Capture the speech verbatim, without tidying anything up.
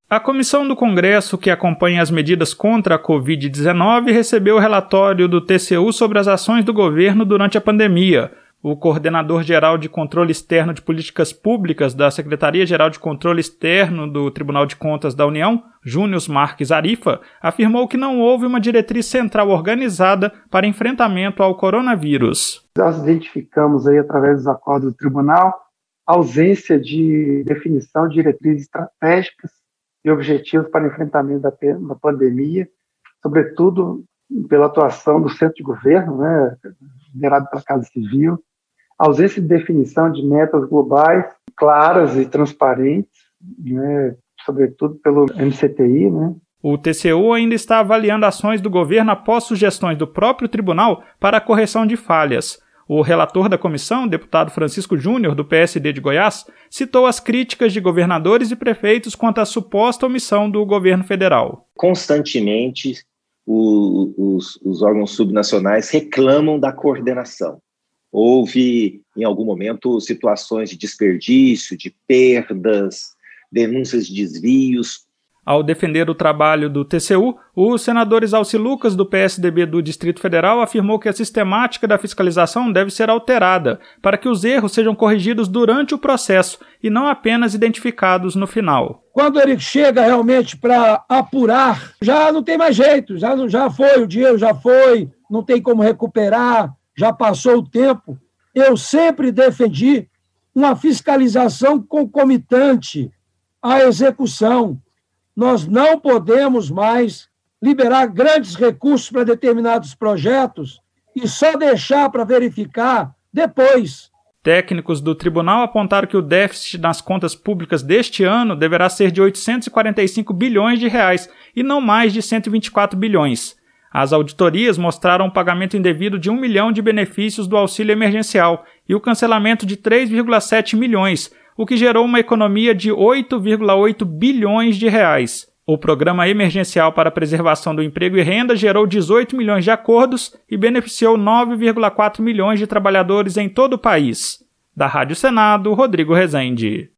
A comissão do Congresso que acompanha as medidas contra a covid dezenove recebeu o relatório do T C U sobre as ações do governo durante a pandemia. O coordenador-geral de Controle Externo de Políticas Públicas da Secretaria-Geral de Controle Externo do Tribunal de Contas da União, Júnior Marques Arifa, afirmou que não houve uma diretriz central organizada para enfrentamento ao coronavírus. Nós identificamos aí, através dos acordos do tribunal, a ausência de definição de diretrizes estratégicas e objetivos para enfrentamento da, da pandemia, sobretudo pela atuação do centro de governo, né, liderado pela Casa Civil, a ausência de definição de metas globais claras e transparentes, né, sobretudo pelo M C T I, né. O T C U ainda está avaliando ações do governo após sugestões do próprio tribunal para a correção de falhas. O relator da comissão, deputado Francisco Júnior, do P S D de Goiás, citou as críticas de governadores e prefeitos quanto à suposta omissão do governo federal. Constantemente, o, os, os órgãos subnacionais reclamam da coordenação. Houve, em algum momento, situações de desperdício, de perdas, denúncias de desvios. Ao defender o trabalho do T C U, o senador Exalci Lucas, do P S D B do Distrito Federal, afirmou que a sistemática da fiscalização deve ser alterada para que os erros sejam corrigidos durante o processo e não apenas identificados no final. Quando ele chega realmente para apurar, já não tem mais jeito, já, já foi, o dinheiro já foi, não tem como recuperar, já passou o tempo. Eu sempre defendi uma fiscalização concomitante à execução. Nós não podemos mais liberar grandes recursos para determinados projetos e só deixar para verificar depois. Técnicos do tribunal apontaram que o déficit nas contas públicas deste ano deverá ser de oitocentos e quarenta e cinco bilhões de reais e não mais de cento e vinte e quatro bilhões. As auditorias mostraram o pagamento indevido de um milhão de benefícios do auxílio emergencial e o cancelamento de três vírgula sete milhões, o que gerou uma economia de oito vírgula oito bilhões de reais. O Programa Emergencial para a Preservação do Emprego e Renda gerou dezoito milhões de acordos e beneficiou nove vírgula quatro milhões de trabalhadores em todo o país. Da Rádio Senado, Rodrigo Rezende.